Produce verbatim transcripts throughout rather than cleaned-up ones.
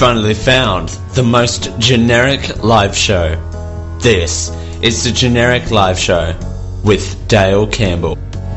finally found the most generic live show. This is the Generic Live Show with Dale Campbell.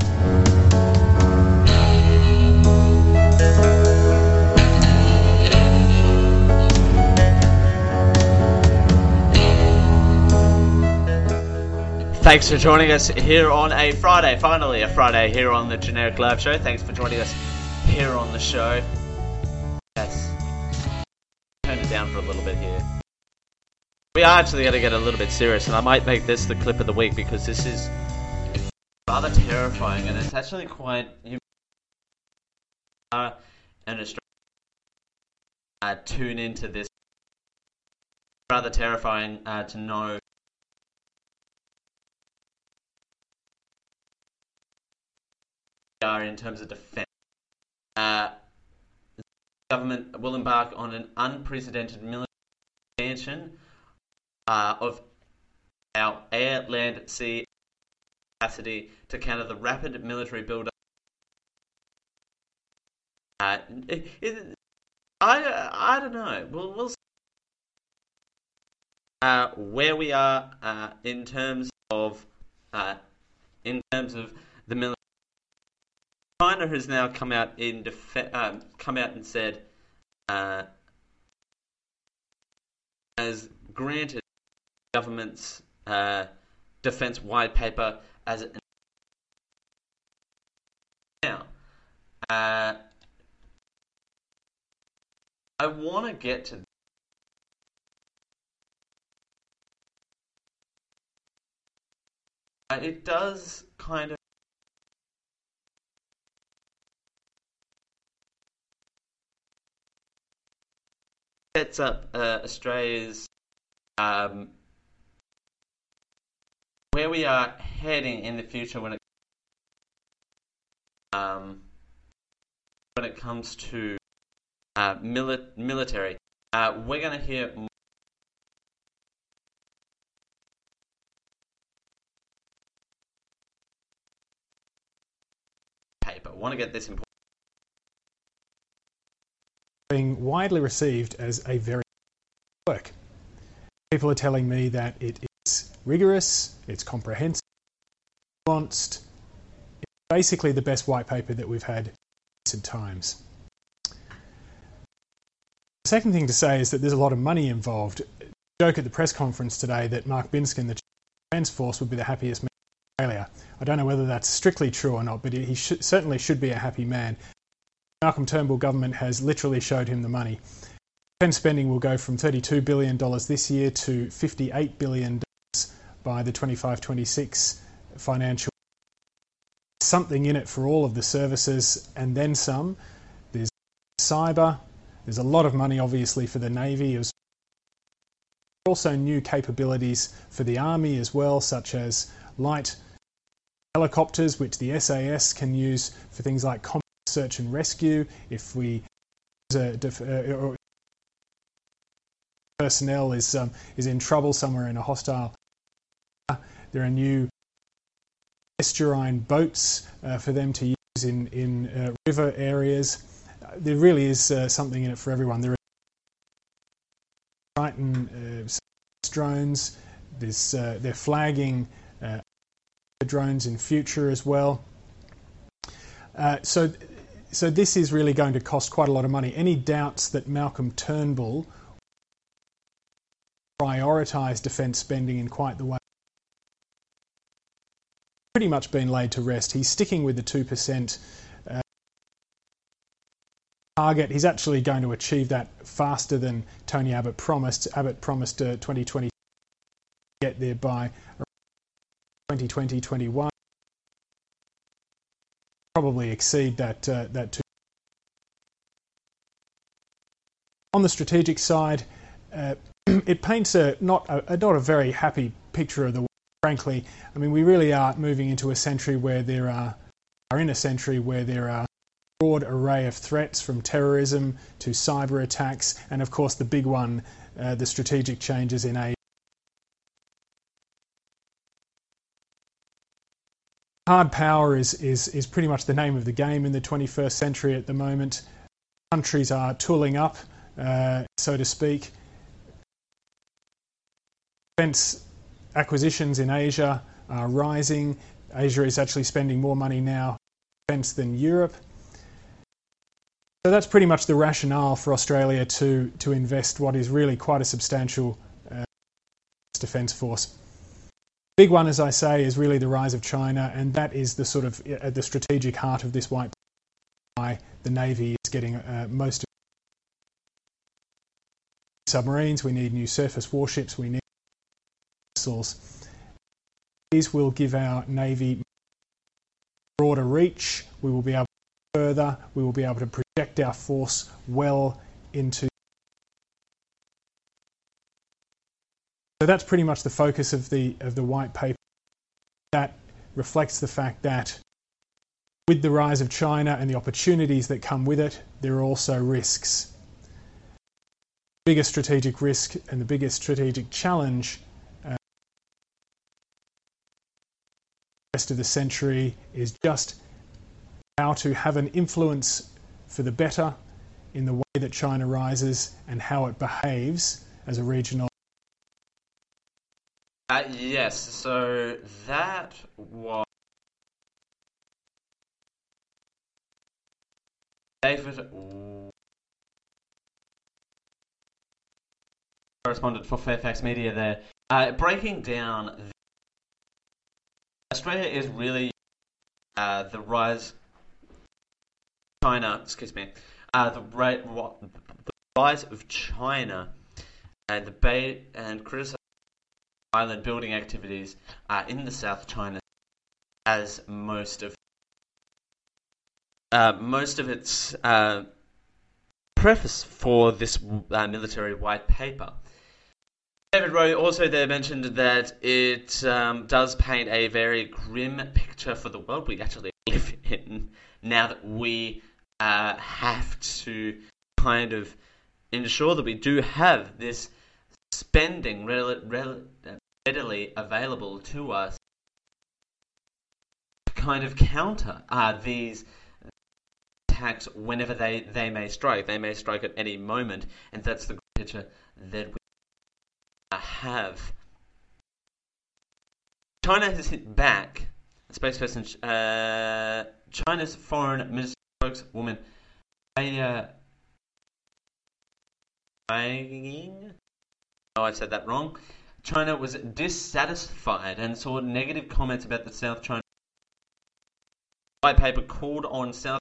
Thanks for joining us here on a Friday, finally a Friday here on the Generic Live Show. Thanks for joining us here on the show. Yes. Turn it down for a little bit here. We are actually going to get a little bit serious, and I might make this the clip of the week because this is rather terrifying, and it's actually quite... You are an Australian uh, tune into this. Rather terrifying uh, to know are in terms of defence. Uh, the government will embark on an unprecedented military expansion uh, of our air, land, sea capacity to counter the rapid military build-up. Uh, it, it, I I don't know. We'll we'll see uh, where we are uh, in terms of uh, in terms of the military. China has now come out in def- um, come out and said uh, has granted the government's uh, defense white paper as an now. Uh, I want to get to uh, it does kind of sets up uh, Australia's um, where we are heading in the future when it um, when it comes to uh, mili- military. Uh, we're going to hear more paper. I want to get this important. Being widely received as a very work. People are telling me that it is rigorous, it's comprehensive, nuanced. It's basically the best white paper that we've had in recent times. The second thing to say is that there's a lot of money involved. A joke at the press conference today that Mark Binskin, the Chief of the Defence Force, would be the happiest man in Australia. I don't know whether that's strictly true or not, but he sh- certainly should be a happy man. Malcolm Turnbull government has literally showed him the money. Defence spending will go from thirty-two billion dollars this year to fifty-eight billion dollars by the twenty-five twenty-six financial year. Something in it for all of the services and then some. There's cyber. There's a lot of money obviously for the Navy. There's also new capabilities for the Army as well, such as light helicopters, which the S A S can use for things like combat search and rescue. If we uh, def- uh, or personnel is um, is in trouble somewhere in a hostile, uh, there are new estuarine boats uh, for them to use in in uh, river areas. Uh, there really is uh, something in it for everyone. There are Triton uh, drones. There's uh, they're flagging uh, drones in future as well. Uh, so. So this is really going to cost quite a lot of money. Any doubts that Malcolm Turnbull prioritised defence spending in quite the way pretty much been laid to rest. He's sticking with the two percent uh, target. He's actually going to achieve that faster than Tony Abbott promised. Abbott promised uh, twenty twenty to get there by twenty twenty twenty-one. Probably exceed that uh, that two. On the strategic side, uh, it paints a not a, a not a very happy picture of the world. Frankly, I mean, we really are moving into a century where there are are in a century where there are a broad array of threats, from terrorism to cyber attacks, and of course the big one, uh, the strategic changes in Asia. Hard power is, is, is pretty much the name of the game in the twenty-first century at the moment. Countries are tooling up uh, so to speak. Defence acquisitions in Asia are rising. Asia is actually spending more money now on defence than Europe. So that's pretty much the rationale for Australia to, to invest what is really quite a substantial uh, defence force. The big one, as I say, is really the rise of China, and that is the sort of at the strategic heart of this white paper, why the Navy is getting uh, most of the submarines. We need new surface warships. We need missiles. These will give our Navy broader reach. We will be able to further. We will be able to project our force well into. So that's pretty much the focus of the of the white paper. That reflects the fact that with the rise of China and the opportunities that come with it, there are also risks. The biggest strategic risk and the biggest strategic challenge uh, the rest of the century is just how to have an influence for the better in the way that China rises and how it behaves as a regional. Uh, yes, so that was David, correspondent for Fairfax Media there, uh, breaking down the Australia is really uh, the rise China, excuse me, uh, the, ra- the rise of China and the Bay and criticism island building activities uh, in the South China as most of uh, most of its uh, preface for this uh, military white paper. David Rowe also there mentioned that it um, does paint a very grim picture for the world we actually live in now that we uh, have to kind of ensure that we do have this spending rel- rel- readily available to us to kind of counter uh, these attacks whenever they, they may strike. They may strike at any moment, and that's the picture that we have. China has hit back. Spokesperson, uh, China's foreign minister spokeswoman, Aya Ying. Oh, I said that wrong. China was dissatisfied and saw negative comments about the South China white paper, called on South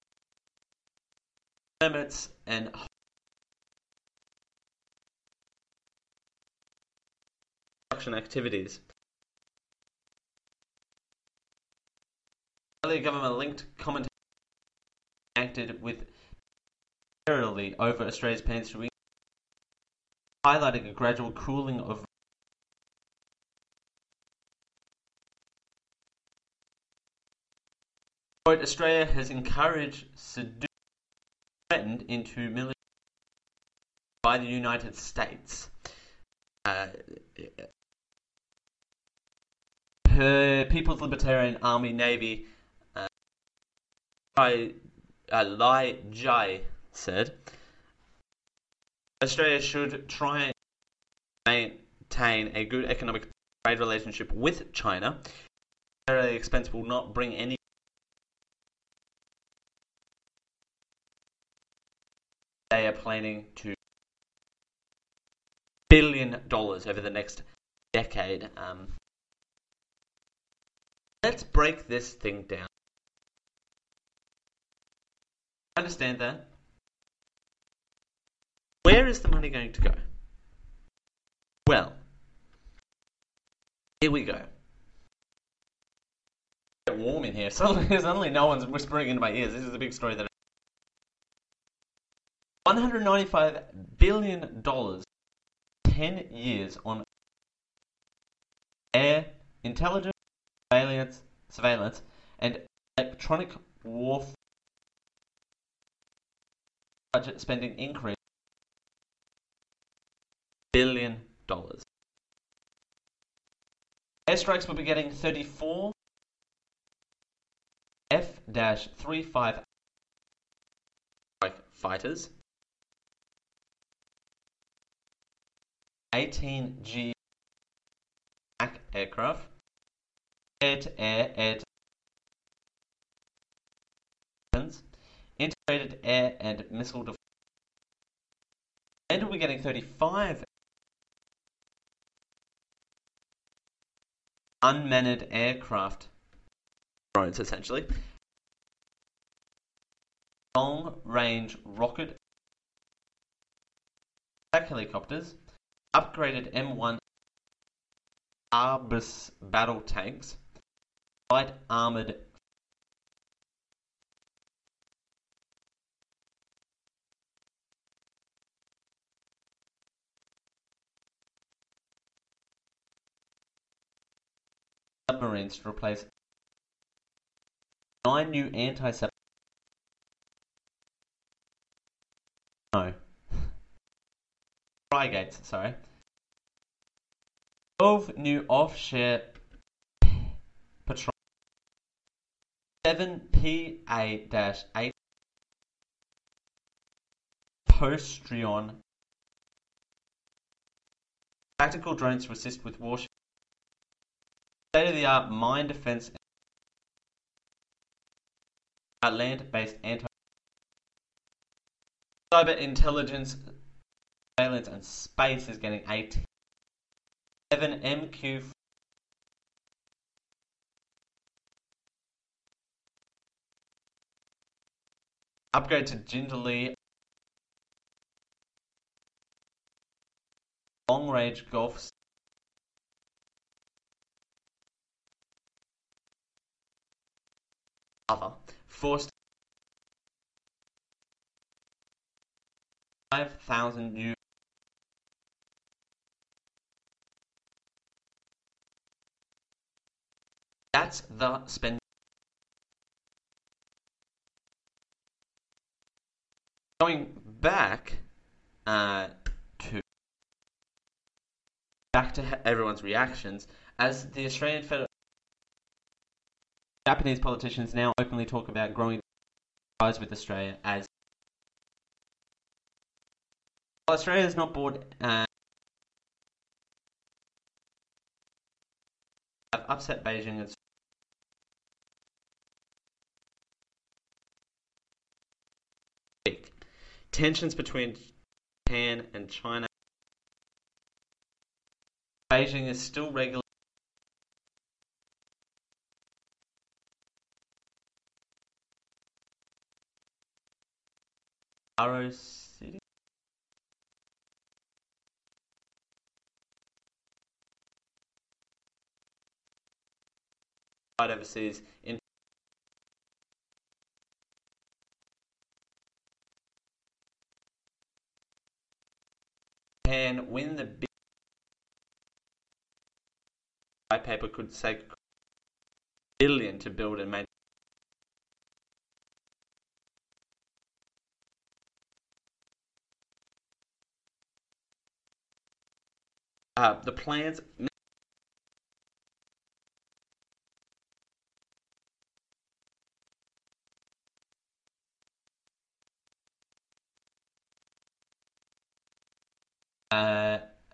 permits and construction activities. Earlier government-linked commentary acted with terribly over Australia's plans to highlighting a gradual cooling of quote, Australia has encouraged, seduced, threatened into military by the United States. Uh, her People's Libertarian Army Navy uh, Lai, uh, Lai Jai said, Australia should try and maintain a good economic trade relationship with China. The expense will not bring any. They are planning to billion dollars over the next decade. Um, let's break this thing down. Understand that? Where is the money going to go? Well, here we go. It's warm in here. Suddenly, suddenly no one's whispering into my ears. This is a big story that one hundred ninety-five billion dollars, ten years on air, intelligence, surveillance, surveillance and electronic warfare. Budget spending increase billion dollars. Airstrikes will be getting thirty-four F thirty-five fighters, eighteen G aircraft, air-to-air, air-to-weapons, integrated air and missile defense. And we're getting thirty-five unmanned aircraft drones, essentially. Long-range rocket attack helicopters, upgraded M one Arbus battle tanks, light armored submarines to replace nine new anti-sub. No. Frigates, sorry. twelve new offshore patrol. seven P A eight Postreon tactical drones to assist with warship. State-of-the-art mine defense and land-based anti cyber intelligence, surveillance, and space is getting eight. seven M Q upgrade to Jindalee long-range Gulf other forced five thousand new that's the spend going back uh, to back to everyone's reactions as the Australian Federal Japanese politicians now openly talk about growing ties with Australia as well, Australia has not bought uh, have upset Beijing and tensions between Japan and China. Beijing is still regular. Arrow City. Right overseas in Japan win the big white paper could say billion to build and maintain. Uh, the plans uh,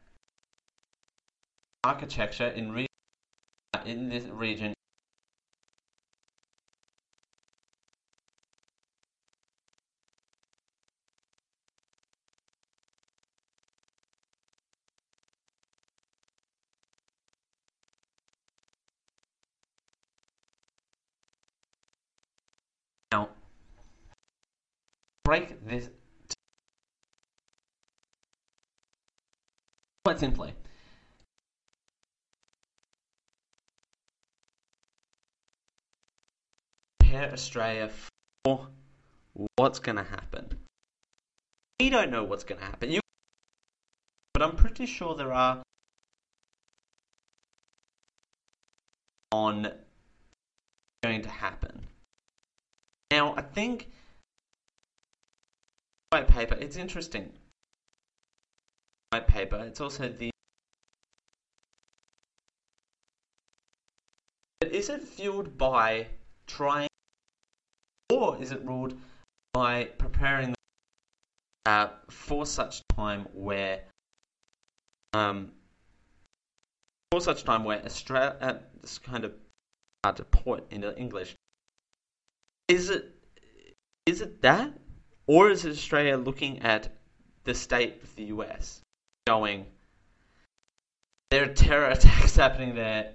architecture in re in this region now break this quite simply. Prepare Australia for what's going to happen. We don't know what's going to happen, you, but I'm pretty sure there are on going to happen. Now, I think white paper, it's interesting. White paper, it's also the but is it fueled by trying or is it ruled by preparing uh, for such time where um, for such time where Australia, uh, this kind of hard to put into English, is it is it that, or is it Australia looking at the state of the U S, going, there are terror attacks happening there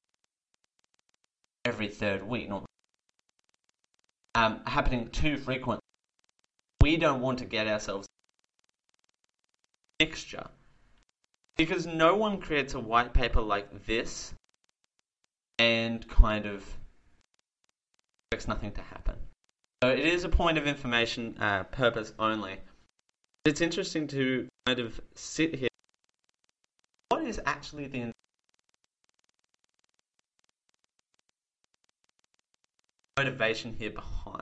every third week, not um, happening too frequently. We don't want to get ourselves a mixture, because no one creates a white paper like this and kind of expects nothing to happen. So it is a point of information uh, purpose only. It's interesting to kind of sit here. What is actually the motivation here behind?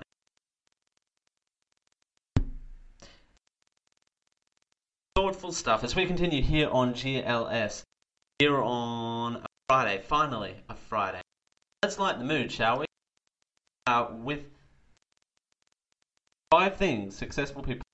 Thoughtful stuff as we continue here on G L S, here on a Friday, finally a Friday. Let's lighten the mood, shall we? Uh, with five things successful people